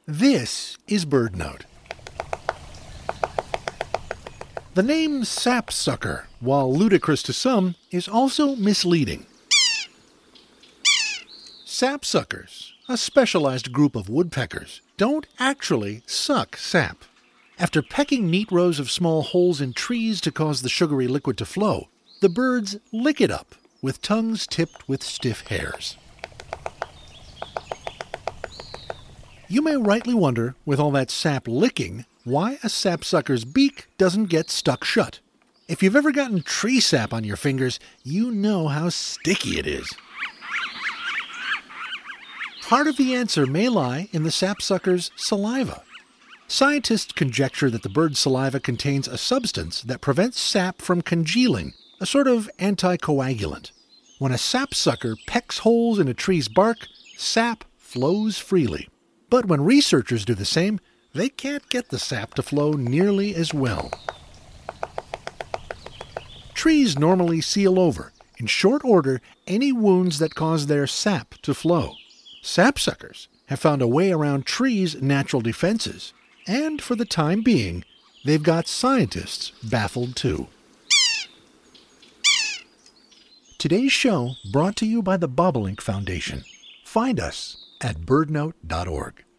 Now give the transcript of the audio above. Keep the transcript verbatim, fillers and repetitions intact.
This is BirdNote. The name sapsucker, while ludicrous to some, is also misleading. Sapsuckers, a specialized group of woodpeckers, don't actually suck sap. After pecking neat rows of small holes in trees to cause the sugary liquid to flow, the birds lick it up with tongues tipped with stiff hairs. You may rightly wonder, with all that sap licking, why a sapsucker's beak doesn't get stuck shut. If you've ever gotten tree sap on your fingers, you know how sticky it is. Part of the answer may lie in the sapsucker's saliva. Scientists conjecture that the bird's saliva contains a substance that prevents sap from congealing, a sort of anticoagulant. When a sapsucker pecks holes in a tree's bark, sap flows freely. But when researchers do the same, they can't get the sap to flow nearly as well. Trees normally seal over, in short order, any wounds that cause their sap to flow. Sapsuckers have found a way around trees' natural defenses, and for the time being, they've got scientists baffled too. Today's show brought to you by the Bobolink Foundation. Find us at birdnote dot org.